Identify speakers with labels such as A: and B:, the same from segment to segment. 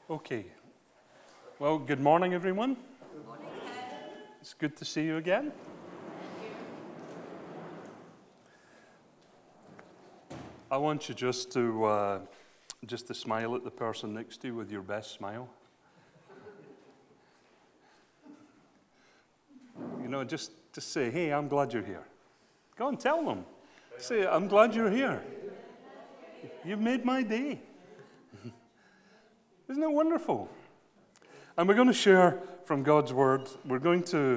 A: Okay. Well, good morning, everyone.
B: Good morning, Ted.
A: It's good to see you again. I want you just to smile at the person next to you with your best smile. You know, just say, "Hey, I'm glad you're here." Go and tell them. Say, "I'm glad you're here. You've made my day." Isn't it wonderful? And we're going to share from God's Word. We're going to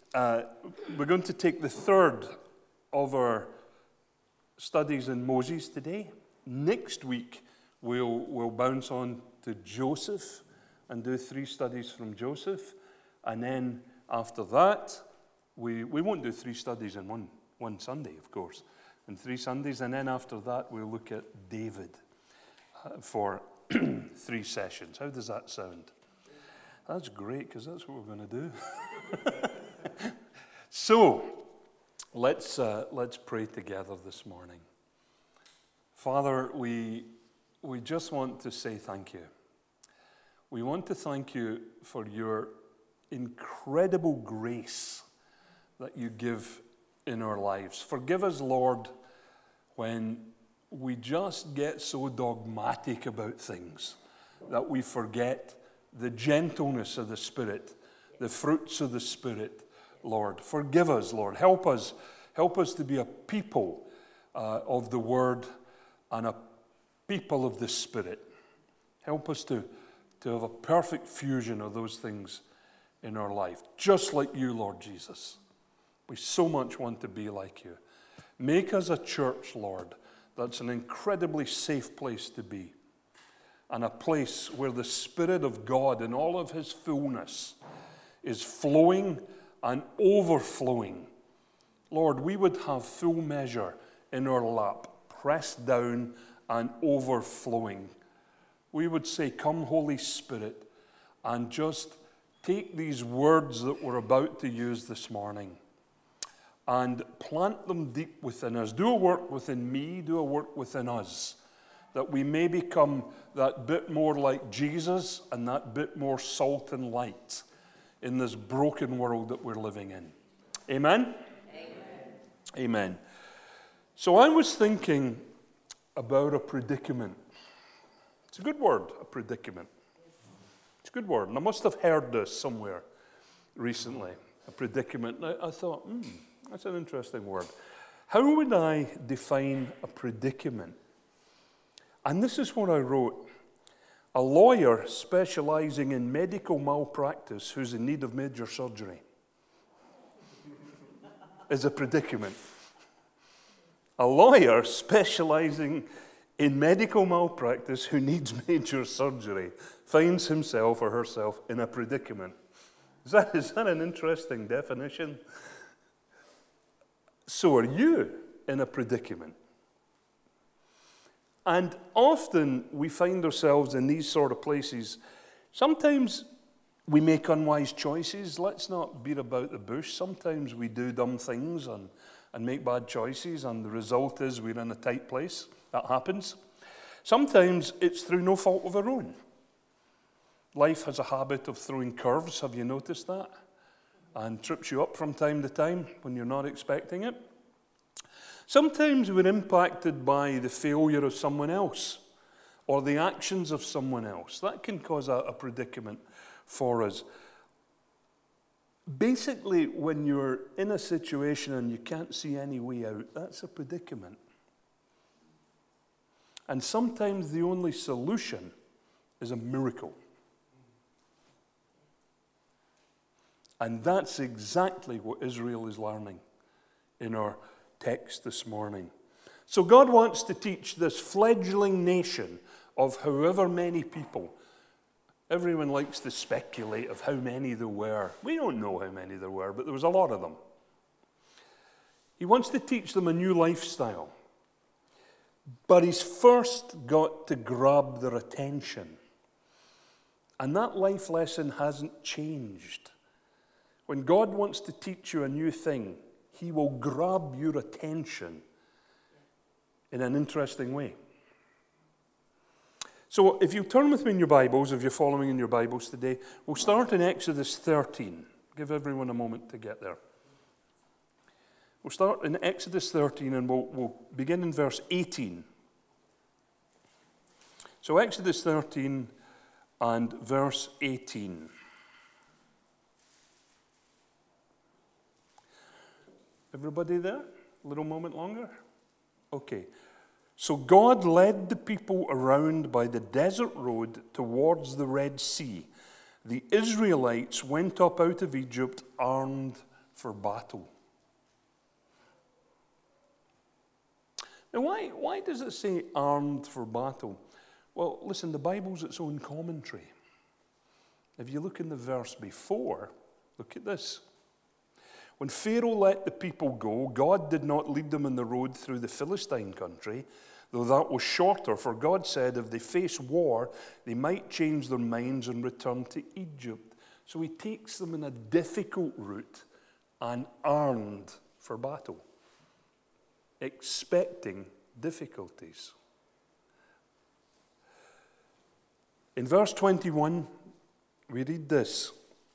A: take the third of our studies in Moses today. Next week, we'll bounce on to Joseph and do 3 studies from Joseph. And then after that, we won't do 3 studies in one Sunday, of course, in 3 Sundays. And then after that, we'll look at David for 3 sessions. How does that sound? That's great, because that's what we're going to do. So, let's pray together this morning. Father, we just want to say thank you. We want to thank you for your incredible grace that you give in our lives. Forgive us, Lord, when we just get so dogmatic about things that we forget the gentleness of the Spirit, the fruits of the Spirit, Lord. Forgive us, Lord. Help us to be a people of the Word and a people of the Spirit. Help us to have a perfect fusion of those things in our life, just like you, Lord Jesus. We so much want to be like you. Make us a church, Lord, that's an incredibly safe place to be, and a place where the Spirit of God in all of His fullness is flowing and overflowing. Lord, we would have full measure in our lap, pressed down and overflowing. We would say, "Come, Holy Spirit," and just take these words that we're about to use this morning and plant them deep within us. Do a work within me, do a work within us, that we may become that bit more like Jesus and that bit more salt and light in this broken world that we're living in. Amen?
B: Amen.
A: Amen. So I was thinking about a predicament. It's a good word, a predicament. It's a good word, and I must have heard this somewhere recently, a predicament. I thought, that's an interesting word. How would I define a predicament? And this is what I wrote. A lawyer specializing in medical malpractice who's in need of major surgery is a predicament. A lawyer specializing in medical malpractice who needs major surgery finds himself or herself in a predicament. Is that an interesting definition? So are you in a predicament? And often we find ourselves in these sort of places. Sometimes we make unwise choices. Let's not beat about the bush. Sometimes we do dumb things and make bad choices, and the result is we're in a tight place. That happens. Sometimes it's through no fault of our own. Life has a habit of throwing curves. Have you noticed that? And trips you up from time to time when you're not expecting it. Sometimes we're impacted by the failure of someone else or the actions of someone else. That can cause a predicament for us. Basically, when you're in a situation and you can't see any way out, that's a predicament. And sometimes the only solution is a miracle. And that's exactly what Israel is learning in our text this morning. So God wants to teach this fledgling nation of however many people. Everyone likes to speculate of how many there were. We don't know how many there were, but there was a lot of them. He wants to teach them a new lifestyle. But he's first got to grab their attention. And that life lesson hasn't changed. When God wants to teach you a new thing, He will grab your attention in an interesting way. So if you turn with me in your Bibles, if you're following in your Bibles today, we'll start in Exodus 13. Give everyone a moment to get there. We'll start in Exodus 13 and we'll begin in verse 18. So Exodus 13 and verse 18. Everybody there? A little moment longer? Okay. So God led the people around by the desert road towards the Red Sea. The Israelites went up out of Egypt armed for battle. Now, why does it say armed for battle? Well, listen, the Bible's its own commentary. If you look in the verse before, look at this. When Pharaoh let the people go, God did not lead them on the road through the Philistine country, though that was shorter, for God said if they face war, they might change their minds and return to Egypt. So he takes them in a difficult route and armed for battle, expecting difficulties. In verse 21, we read this.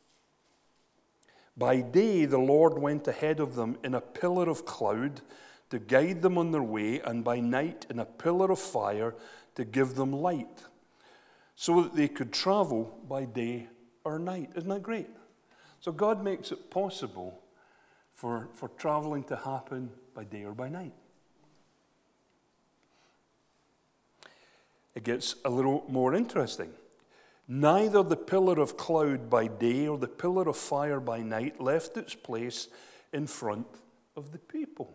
A: By day the Lord went ahead of them in a pillar of cloud to guide them on their way, and by night in a pillar of fire to give them light, so that they could travel by day or night. Isn't that great? So God makes it possible for traveling to happen by day or by night. It gets a little more interesting. Neither the pillar of cloud by day or the pillar of fire by night left its place in front of the people.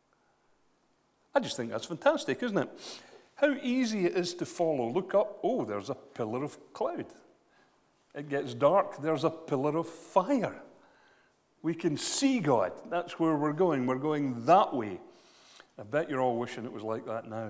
A: I just think that's fantastic, isn't it? How easy it is to follow. Look up, oh, there's a pillar of cloud. It gets dark, there's a pillar of fire. We can see God. That's where we're going. We're going that way. I bet you're all wishing it was like that now.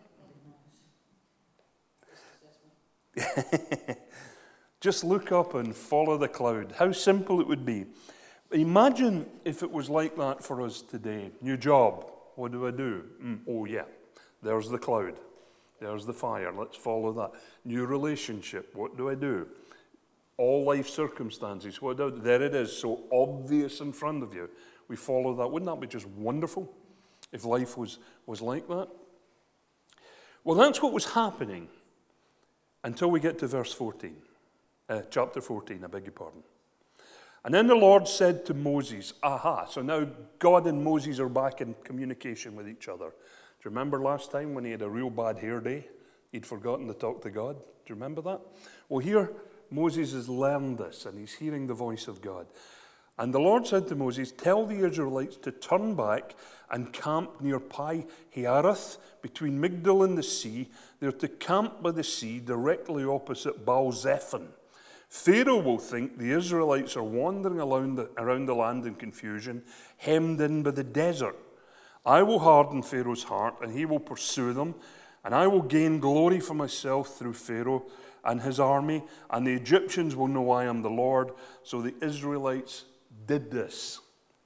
A: Just look up and follow the cloud. How simple it would be. Imagine if it was like that for us today. New job. What do I do? Oh yeah, there's the cloud. There's the fire. Let's follow that. New relationship. What do I do? All life circumstances. What do I do? There it is, so obvious in front of you. We follow that. Wouldn't that be just wonderful if life was like that? Well, that's what was happening until we get to verse 14. Chapter 14, I beg your pardon. And then the Lord said to Moses, so now God and Moses are back in communication with each other. Do you remember last time when he had a real bad hair day? He'd forgotten to talk to God. Do you remember that? Well, here Moses has learned this and he's hearing the voice of God. And the Lord said to Moses, tell the Israelites to turn back and camp near Pi-Hahiroth, between Migdol and the sea. They're to camp by the sea directly opposite Baal-zephon. Pharaoh will think the Israelites are wandering around the land in confusion, hemmed in by the desert. I will harden Pharaoh's heart, and he will pursue them, and I will gain glory for myself through Pharaoh and his army, and the Egyptians will know I am the Lord. So the Israelites did this.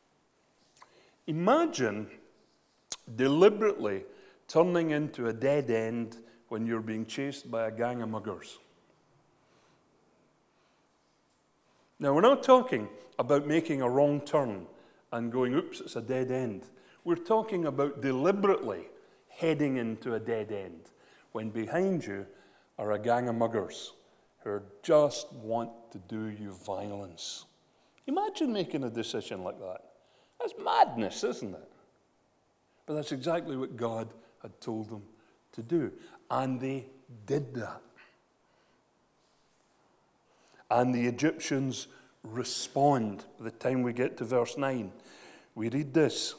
A: Imagine deliberately turning into a dead end when you're being chased by a gang of muggers. Now, we're not talking about making a wrong turn and going, oops, it's a dead end. We're talking about deliberately heading into a dead end when behind you are a gang of muggers who just want to do you violence. Imagine making a decision like that. That's madness, isn't it? But that's exactly what God had told them to do. And they did that. And the Egyptians respond. By the time we get to verse 9, we read this.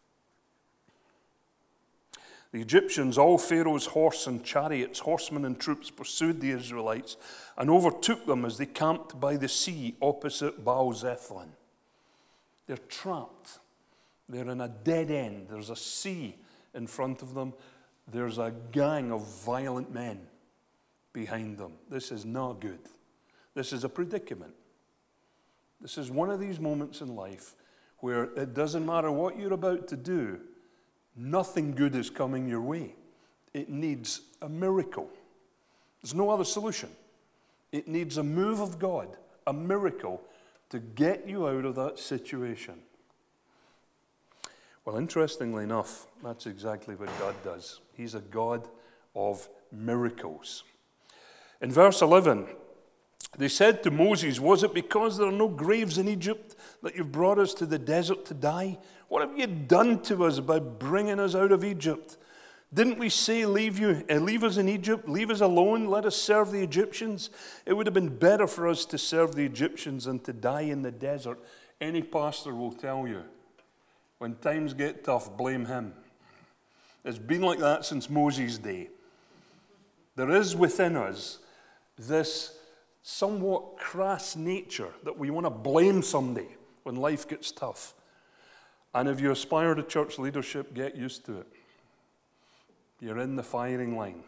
A: The Egyptians, all Pharaoh's horse and chariots, horsemen and troops, pursued the Israelites and overtook them as they camped by the sea opposite Baal-zephon. They're trapped. They're in a dead end. There's a sea in front of them. There's a gang of violent men behind them. This is not good. This is a predicament. This is one of these moments in life where it doesn't matter what you're about to do, nothing good is coming your way. It needs a miracle. There's no other solution. It needs a move of God, a miracle, to get you out of that situation. Well, interestingly enough, that's exactly what God does. He's a God of miracles. In verse 11, they said to Moses, "Was it because there are no graves in Egypt that you've brought us to the desert to die? What have you done to us by bringing us out of Egypt? Didn't we say, leave us in Egypt, leave us alone, let us serve the Egyptians? It would have been better for us to serve the Egyptians than to die in the desert." Any pastor will tell you, when times get tough, blame him. It's been like that since Moses' day. There is within us this somewhat crass nature that we want to blame somebody when life gets tough. And if you aspire to church leadership, get used to it. You're in the firing line.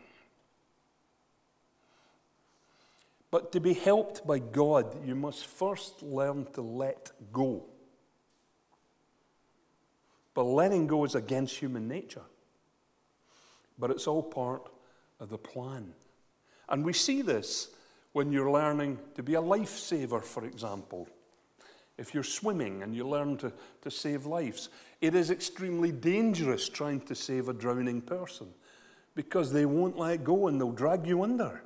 A: But to be helped by God, you must first learn to let go. But letting go is against human nature. But it's all part of the plan. And we see this when you're learning to be a lifesaver, for example. If you're swimming and you learn to save lives, it is extremely dangerous trying to save a drowning person because they won't let go and they'll drag you under.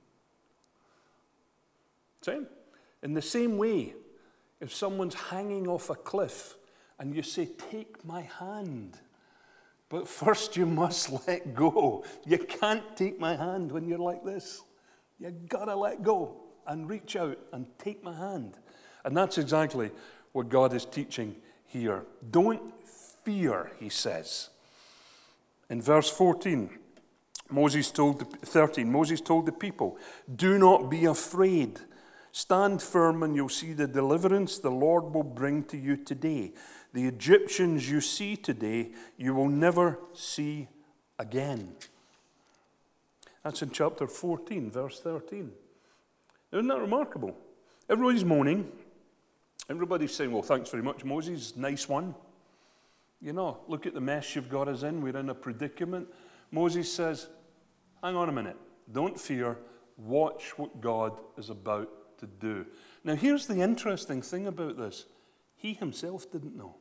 A: See? In the same way, if someone's hanging off a cliff and you say, "Take my hand," but first you must let go. You can't take my hand when you're like this. You've got to let go and reach out and take my hand. And that's exactly what God is teaching here. Don't fear, he says. In verse 13, Moses told the people, "Do not be afraid. Stand firm and you'll see the deliverance the Lord will bring to you today. The Egyptians you see today, you will never see again." That's in chapter 14, verse 13. Isn't that remarkable? Everybody's moaning. Everybody's saying, "Well, thanks very much, Moses. Nice one. You know, look at the mess you've got us in. We're in a predicament." Moses says, "Hang on a minute. Don't fear. Watch what God is about to do." Now, here's the interesting thing about this. He himself didn't know.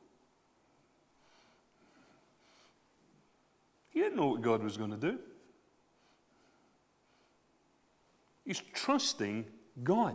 A: He didn't know what God was going to do. He's trusting God.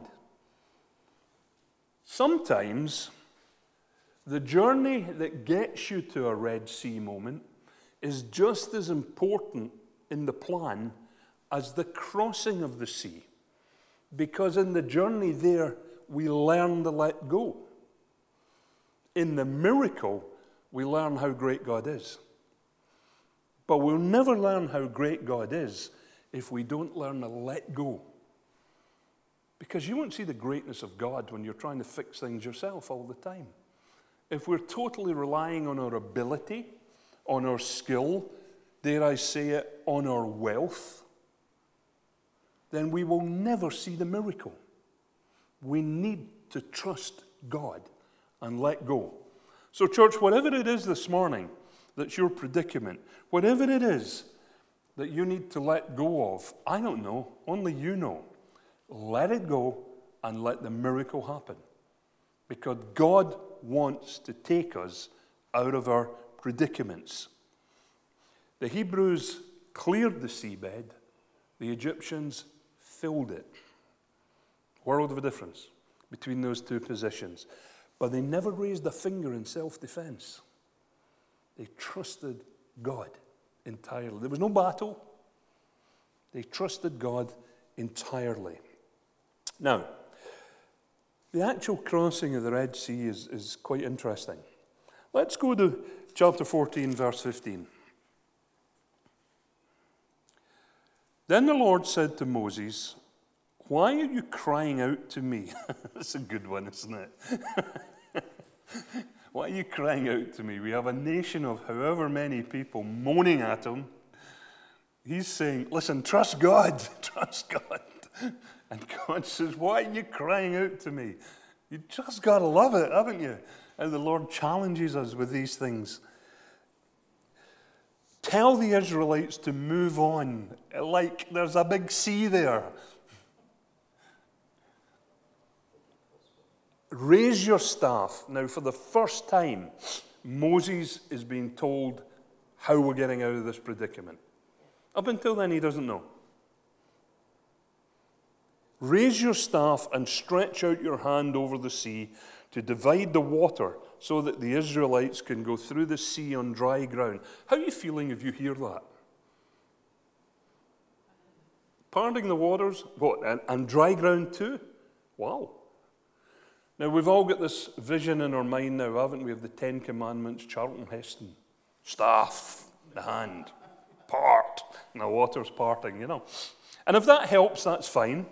A: Sometimes the journey that gets you to a Red Sea moment is just as important in the plan as the crossing of the sea. Because in the journey there, we learn to let go. In the miracle, we learn how great God is. But we'll never learn how great God is if we don't learn to let go. Because you won't see the greatness of God when you're trying to fix things yourself all the time. If we're totally relying on our ability, on our skill, dare I say it, on our wealth, then we will never see the miracle. We need to trust God and let go. So, church, whatever it is this morning that's your predicament, whatever it is that you need to let go of, I don't know, only you know. Let it go and let the miracle happen. Because God wants to take us out of our predicaments. The Hebrews cleared the seabed, the Egyptians filled it. World of a difference between those two positions. But they never raised a finger in self-defense. They trusted God entirely. There was no battle. They trusted God entirely. Now, the actual crossing of the Red Sea is quite interesting. Let's go to chapter 14, verse 15. Then the Lord said to Moses, "Why are you crying out to me?" That's a good one, isn't it? Why are you crying out to me? We have a nation of however many people moaning at him. He's saying, listen, trust God, trust God. And God says, why are you crying out to me? You just got to love it, haven't you? And the Lord challenges us with these things. tell the Israelites to move on, like there's a big sea there. Raise your staff. Now, for the first time, Moses is being told how we're getting out of this predicament. Up until then, he doesn't know. Raise your staff and stretch out your hand over the sea to divide the water so that the Israelites can go through the sea on dry ground. How are you feeling if you hear that? Parting the waters, what, and dry ground too? Wow. Now, we've all got this vision in our mind now, haven't we, of the Ten Commandments, Charlton Heston. Staff, the hand, part, and the water's parting, you know. And if that helps, that's fine.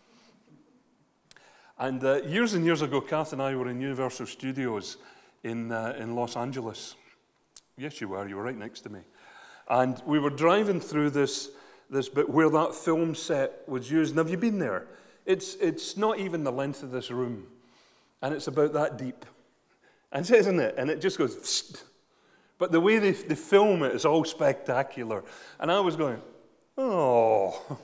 A: And years and years ago, Kath and I were in Universal Studios in Los Angeles. Yes, you were right next to me. And we were driving through this bit where that film set was used. And have you been there? It's not even the length of this room. And it's about that deep. And isn't it? And it just goes, psst. But the way they film it is all spectacular. And I was going, oh.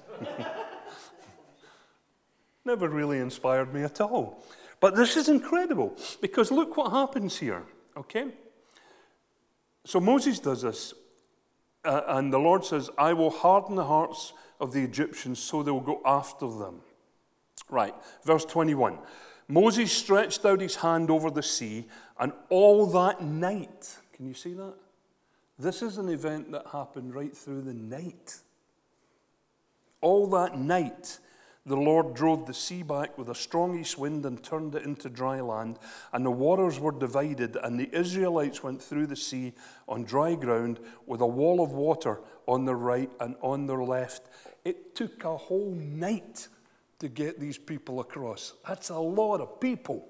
A: Never really inspired me at all. But this is incredible, because look what happens here, okay? So Moses does this, and the Lord says, I will harden the hearts of the Egyptians so they will go after them. Right, verse 21. Moses stretched out his hand over the sea, and all that night, can you see that? This is an event that happened right through the night. All that night, the Lord drove the sea back with a strong east wind and turned it into dry land, and the waters were divided, and the Israelites went through the sea on dry ground with a wall of water on their right and on their left. It took a whole night to get these people across. That's a lot of people.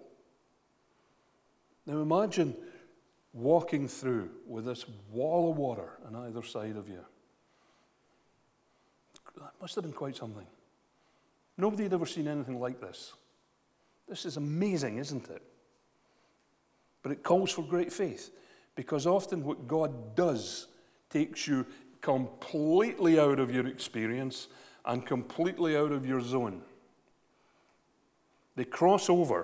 A: Now imagine walking through with this wall of water on either side of you. That must have been quite something. Nobody had ever seen anything like this. This is amazing, isn't it? But it calls for great faith, because often what God does takes you completely out of your experience and completely out of your zone. They cross over.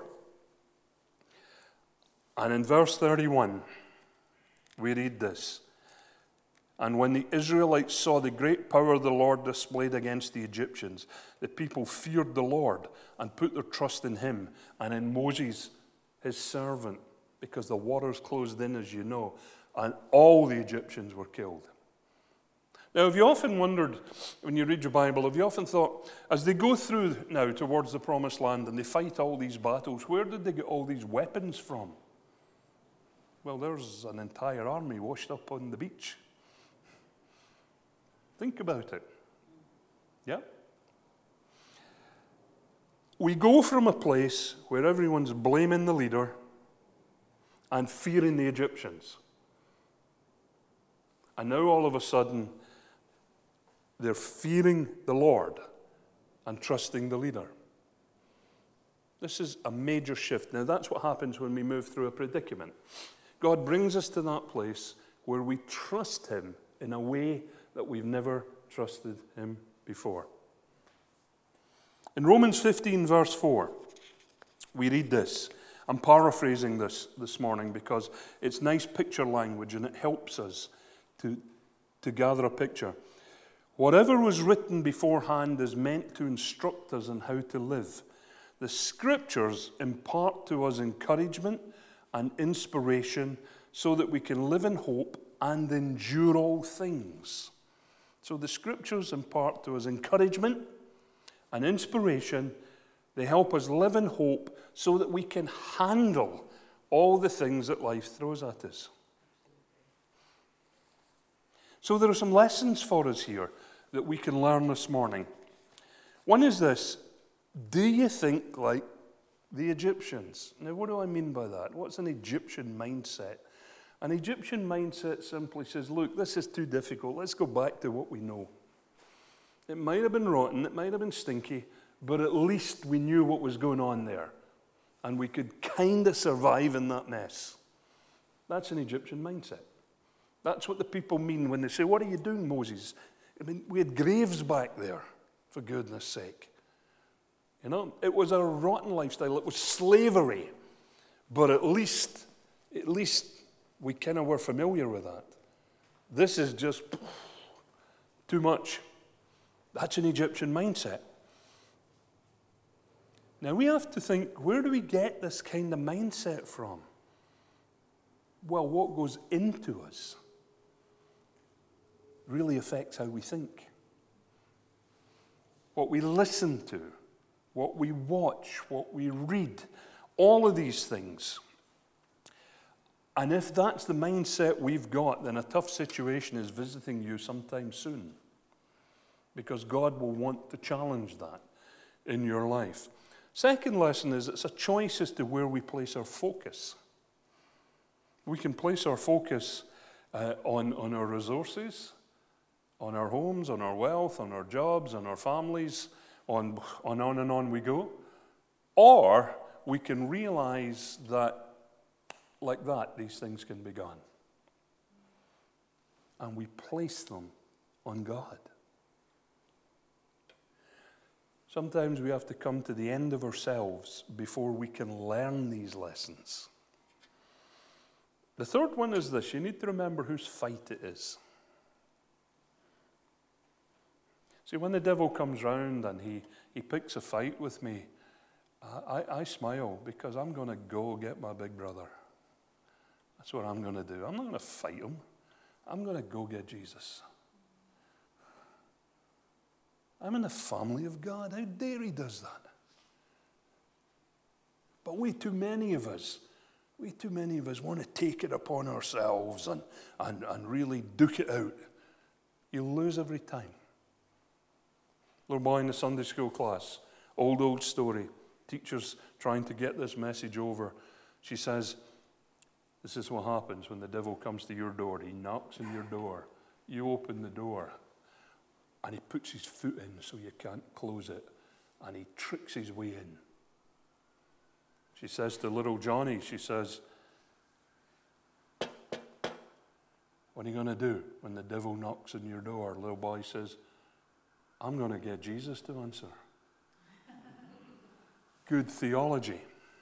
A: And in verse 31, we read this. And when the Israelites saw the great power the Lord displayed against the Egyptians, the people feared the Lord and put their trust in him and in Moses, his servant, because the waters closed in, as you know, and all the Egyptians were killed. Now, have you often wondered, when you read your Bible, have you often thought, as they go through now towards the Promised Land and they fight all these battles, where did they get all these weapons from? Well, there's an entire army washed up on the beach. Think about it. Yeah? We go from a place where everyone's blaming the leader and fearing the Egyptians. And now all of a sudden, they're fearing the Lord and trusting the leader. This is a major shift. Now, that's what happens when we move through a predicament. God brings us to that place where we trust him in a way that we've never trusted him before. In Romans 15, verse 4, we read this. I'm paraphrasing this morning because it's nice picture language and it helps us to gather a picture. Whatever was written beforehand is meant to instruct us in how to live. The scriptures impart to us encouragement and inspiration so that we can live in hope and endure all things. So the scriptures impart to us encouragement and inspiration. They help us live in hope so that we can handle all the things that life throws at us. So there are some lessons for us here that we can learn this morning. One is this: do you think like the Egyptians? Now, what do I mean by that? What's an Egyptian mindset? An Egyptian mindset simply says, look, this is too difficult. Let's go back to what we know. It might have been rotten, it might have been stinky, but at least we knew what was going on there. And we could kind of survive in that mess. That's an Egyptian mindset. That's what the people mean when they say, "What are you doing, Moses?" I mean, we had graves back there, for goodness sake. You know, it was a rotten lifestyle. It was slavery. But at least we kind of were familiar with that. This is just too much. That's an Egyptian mindset. Now we have to think, where do we get this kind of mindset from? Well, what goes into us really affects how we think. What we listen to, what we watch, what we read, all of these things. And if that's the mindset we've got, then a tough situation is visiting you sometime soon. Because God will want to challenge that in your life. Second lesson is it's a choice as to where we place our focus. We can place our focus on our resources, on our homes, on our wealth, on our jobs, on our families, on and on we go. Or we can realize that, like that, these things can be gone. And we place them on God. Sometimes we have to come to the end of ourselves before we can learn these lessons. The third one is this: you need to remember whose fight it is. See, when the devil comes round and he picks a fight with me, I smile because I'm going to go get my big brother. That's what I'm going to do. I'm not going to fight him. I'm going to go get Jesus. I'm in the family of God. How dare he does that? But way too many of us want to take it upon ourselves and really duke it out. You'll lose every time. Little boy in the Sunday school class, old story. Teacher's trying to get this message over. She says, this is what happens when the devil comes to your door. He knocks on your door. You open the door. And he puts his foot in so you can't close it. And he tricks his way in. She says to little Johnny, she says, what are you going to do when the devil knocks on your door? Little boy says, I'm going to get Jesus to answer. Good theology.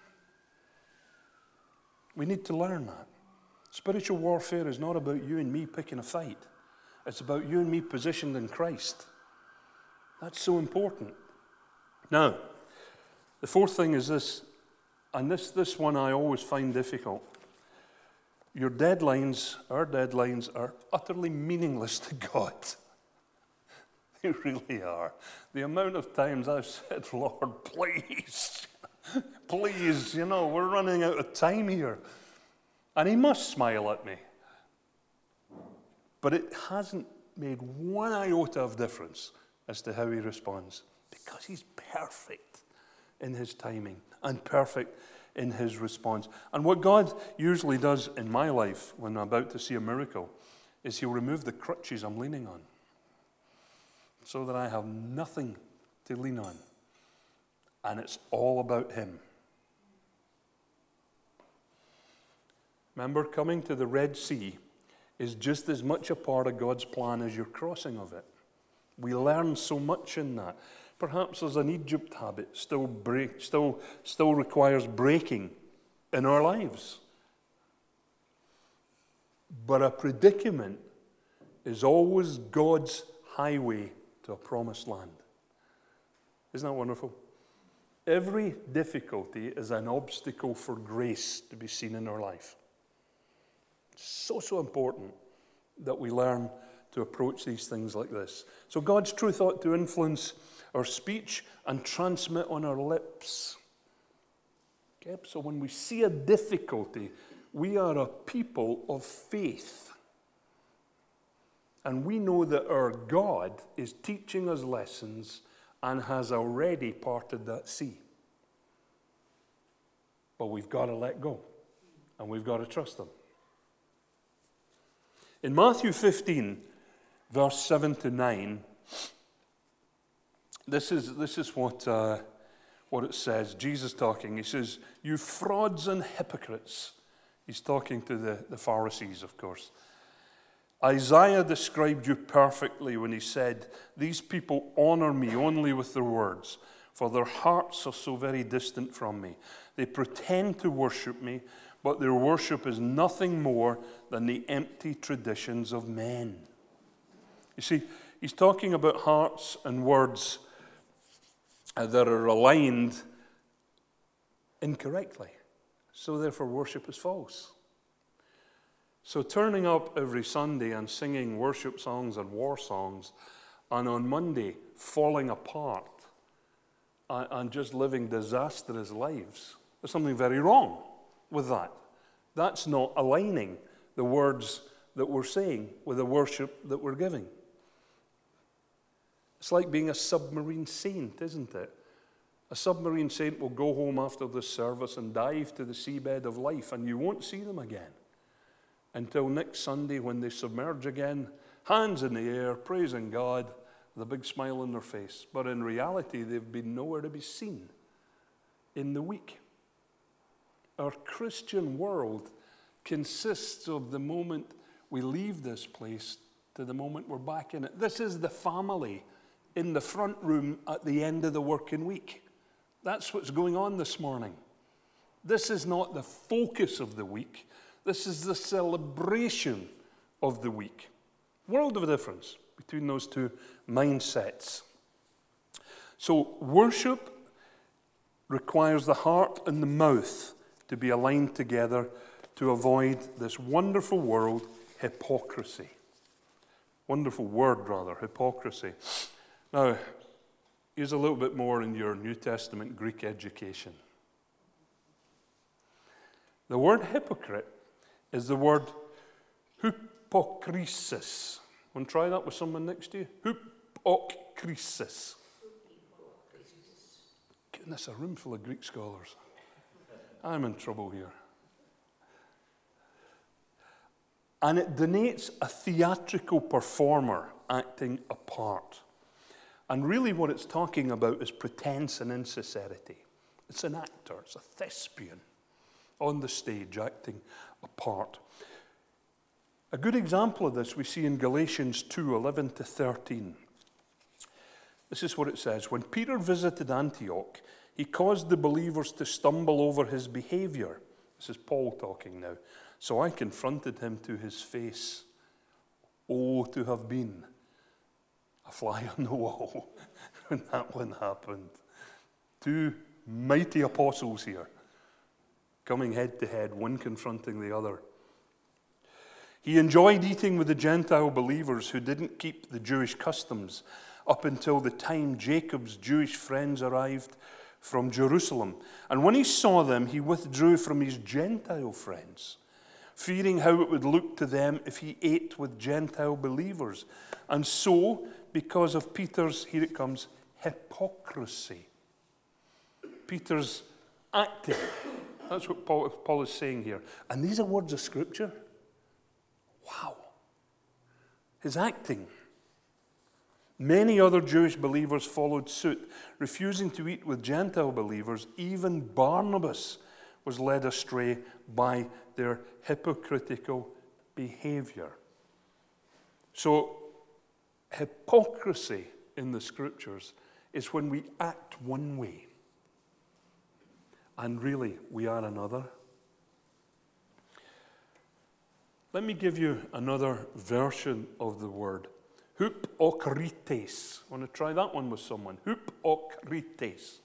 A: We need to learn that. Spiritual warfare is not about you and me picking a fight. It's about you and me positioned in Christ. That's so important. Now, the fourth thing is this, and this one I always find difficult. Your deadlines, our deadlines, are utterly meaningless to God. They really are. The amount of times I've said, Lord, please, please, we're running out of time here. And he must smile at me. But it hasn't made one iota of difference as to how he responds. Because he's perfect in his timing and perfect in his response. And what God usually does in my life when I'm about to see a miracle is he'll remove the crutches I'm leaning on so that I have nothing to lean on. And it's all about him. Remember, coming to the Red Sea is just as much a part of God's plan as your crossing of it. We learn so much in that. Perhaps there's an Egypt habit still requires breaking in our lives. But a predicament is always God's highway to a promised land. Isn't that wonderful? Every difficulty is an obstacle for grace to be seen in our life. So important that we learn to approach these things like this. So God's truth ought to influence our speech and transmit on our lips. Okay? So when we see a difficulty, we are a people of faith. And we know that our God is teaching us lessons and has already parted that sea. But we've got to let go. And we've got to trust him. In Matthew 15, verse 7 to 9, this is what it says. Jesus talking. He says, you frauds and hypocrites. He's talking to the Pharisees, of course. Isaiah described you perfectly when he said, "These people honor me only with their words, for their hearts are so very distant from me. They pretend to worship me, but their worship is nothing more than the empty traditions of men." You see, he's talking about hearts and words that are aligned incorrectly. So therefore worship is false. So turning up every Sunday and singing worship songs and war songs, and on Monday falling apart and just living disastrous lives, there's something very wrong with that. That's not aligning the words that we're saying with the worship that we're giving. It's like being a submarine saint, isn't it? A submarine saint will go home after this service and dive to the seabed of life, and you won't see them again until next Sunday when they submerge again, hands in the air, praising God, with a big smile on their face. But in reality, they've been nowhere to be seen in the week. Our Christian world consists of the moment we leave this place to the moment we're back in it. This is the family in the front room at the end of the working week. That's what's going on this morning. This is not the focus of the week. This is the celebration of the week. World of a difference between those two mindsets. So worship requires the heart and the mouth to be aligned together to avoid this wonderful world, hypocrisy. Wonderful word, rather, hypocrisy. Now, here's a little bit more in your New Testament Greek education. The word hypocrite is the word hypokrisis. Want to try that with someone next to you? Hypokrisis. Goodness, a room full of Greek scholars. I'm in trouble here. And it denotes a theatrical performer acting a part. And really what it's talking about is pretense and insincerity. It's an actor, it's a thespian on the stage acting a part. A good example of this we see in Galatians 2:11-13. This is what it says. When Peter visited Antioch, he caused the believers to stumble over his behavior. This is Paul talking now. So I confronted him to his face. Oh, to have been a fly on the wall when that one happened. Two mighty apostles here, coming head to head, one confronting the other. He enjoyed eating with the Gentile believers who didn't keep the Jewish customs up until the time Jacob's Jewish friends arrived from Jerusalem. And when he saw them, he withdrew from his Gentile friends, fearing how it would look to them if he ate with Gentile believers. And so, because of Peter's, here it comes, hypocrisy. Peter's acting. That's what Paul is saying here. And these are words of Scripture. Wow. His acting. Many other Jewish believers followed suit, refusing to eat with Gentile believers. Even Barnabas was led astray by their hypocritical behavior. So, hypocrisy in the Scriptures is when we act one way and really we are another. Let me give you another version of the word. Hypokrites. Want to try that one with someone? Hypokrites.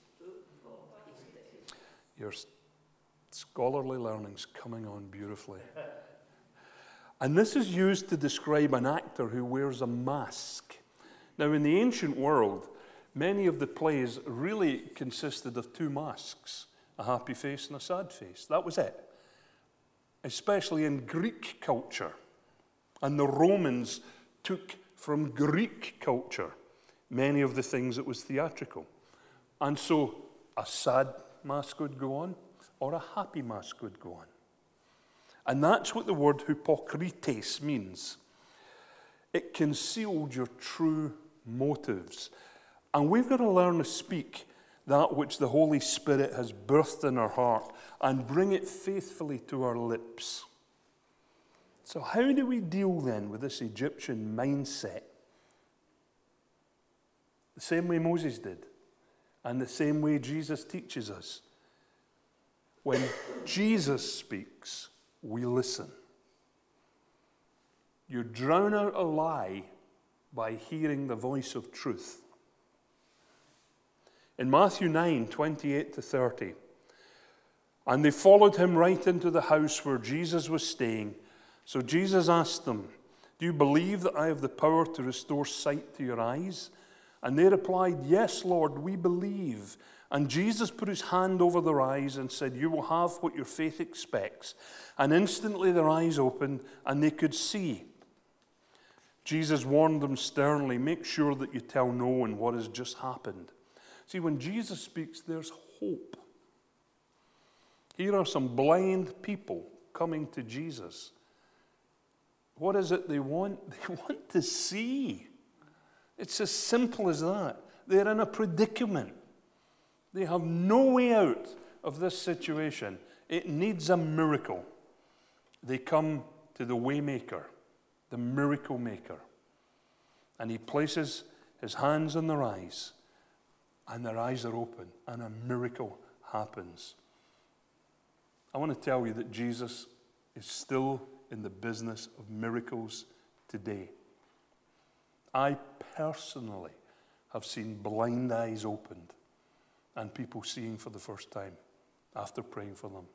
A: Your scholarly learning's coming on beautifully. And this is used to describe an actor who wears a mask. Now, in the ancient world, many of the plays really consisted of two masks, a happy face and a sad face. That was it. Especially in Greek culture. And the Romans took from Greek culture many of the things that was theatrical. And so a sad mask would go on, or a happy mask would go on. And that's what the word hypokrites means. It concealed your true motives. And we've got to learn to speak that which the Holy Spirit has birthed in our heart and bring it faithfully to our lips. So how do we deal then with this Egyptian mindset? The same way Moses did, and the same way Jesus teaches us. When Jesus speaks, we listen. You drown out a lie by hearing the voice of truth. In Matthew 9, 28 to 30, and they followed him right into the house where Jesus was staying. So Jesus asked them, "Do you believe that I have the power to restore sight to your eyes?" And they replied, "Yes, Lord, we believe." And Jesus put his hand over their eyes and said, "You will have what your faith expects." And instantly their eyes opened and they could see. Jesus warned them sternly, "Make sure that you tell no one what has just happened." See, when Jesus speaks, there's hope. Here are some blind people coming to Jesus. What is it they want? They want to see. It's as simple as that. They're in a predicament. They have no way out of this situation. It needs a miracle. They come to the Waymaker, the miracle maker. And he places his hands on their eyes, and their eyes are open, and a miracle happens. I want to tell you that Jesus is still in the business of miracles today. I personally have seen blind eyes opened and people seeing for the first time after praying for them.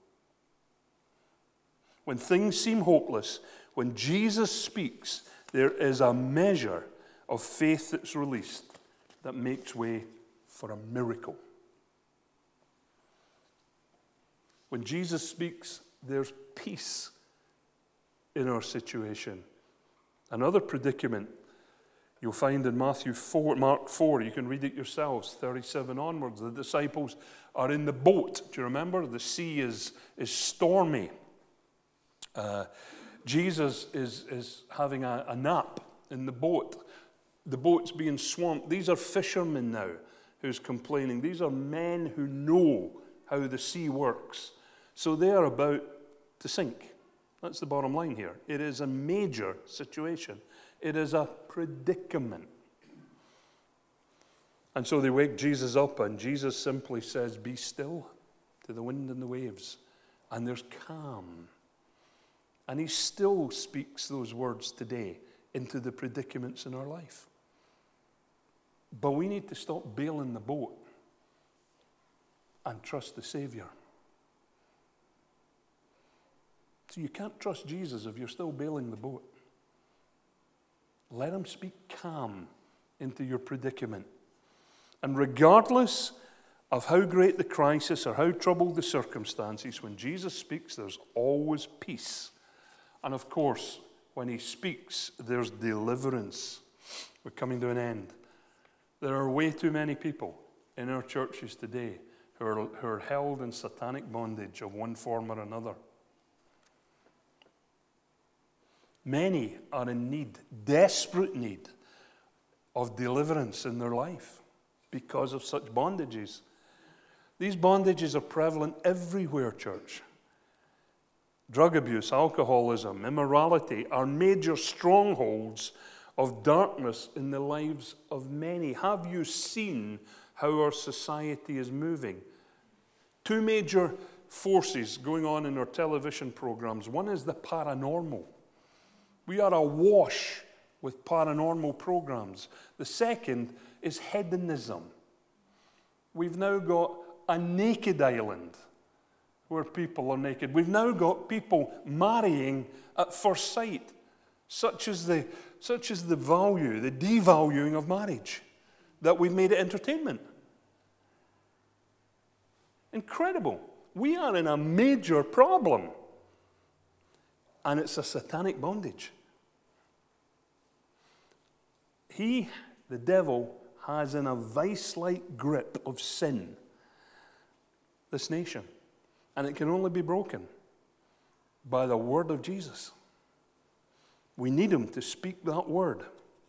A: When things seem hopeless, when Jesus speaks, there is a measure of faith that's released that makes way for a miracle. When Jesus speaks, there's peace in our situation. Another predicament you'll find in Mark 4, you can read it yourselves, 37 onwards. The disciples are in the boat. Do you remember? The sea is stormy. Jesus is having a nap in the boat. The boat's being swamped. These are fishermen now who's complaining. These are men who know how the sea works. So they are about to sink. That's the bottom line here. It is a major situation. It is a predicament. And so they wake Jesus up, and Jesus simply says, "Be still," to the wind and the waves. And there's calm. And he still speaks those words today into the predicaments in our life. But we need to stop bailing the boat and trust the Savior. So you can't trust Jesus if you're still bailing the boat. Let him speak calm into your predicament. And regardless of how great the crisis or how troubled the circumstances, when Jesus speaks, there's always peace. And of course, when he speaks, there's deliverance. We're coming to an end. There are way too many people in our churches today who are held in satanic bondage of one form or another. Many are in need, desperate need, of deliverance in their life because of such bondages. These bondages are prevalent everywhere, church. Drug abuse, alcoholism, immorality are major strongholds of darkness in the lives of many. Have you seen how our society is moving? Two major forces going on in our television programs. One is the paranormal. We are awash with paranormal programs. The second is hedonism. We've now got a naked island where people are naked. We've now got people marrying at first sight, such as the value, the devaluing of marriage, that we've made it entertainment. Incredible. We are in a major problem, and it's a satanic bondage. He, the devil, has in a vice-like grip of sin this nation. And it can only be broken by the word of Jesus. We need him to speak that word.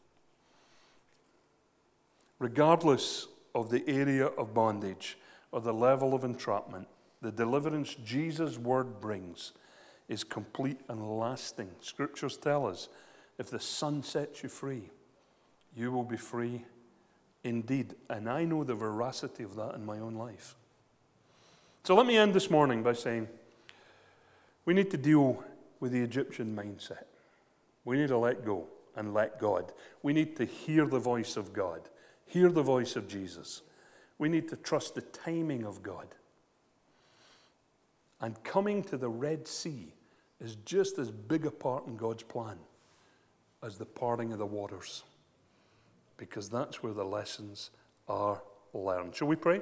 A: Regardless of the area of bondage or the level of entrapment, the deliverance Jesus' word brings is complete and lasting. Scriptures tell us, if the Son sets you free, you will be free indeed. And I know the veracity of that in my own life. So let me end this morning by saying, we need to deal with the Egyptian mindset. We need to let go and let God. We need to hear the voice of God, hear the voice of Jesus. We need to trust the timing of God. And coming to the Red Sea is just as big a part in God's plan as the parting of the waters, because that's where the lessons are learned. Shall we pray?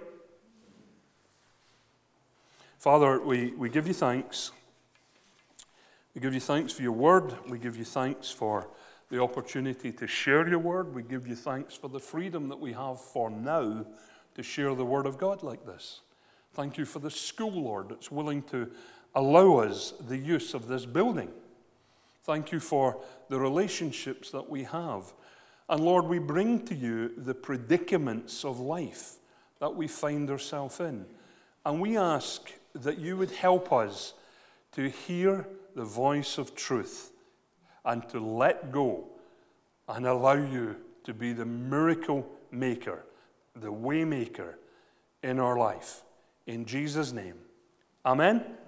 A: Father, we give you thanks. We give you thanks for your word. We give you thanks for the opportunity to share your word. We give you thanks for the freedom that we have for now to share the word of God like this. Thank you for the school, Lord, that's willing to allow us the use of this building. Thank you for the relationships that we have. And Lord, we bring to you the predicaments of life that we find ourselves in. And we ask that you would help us to hear the voice of truth and to let go and allow you to be the miracle maker, the way maker in our life. In Jesus' name, amen.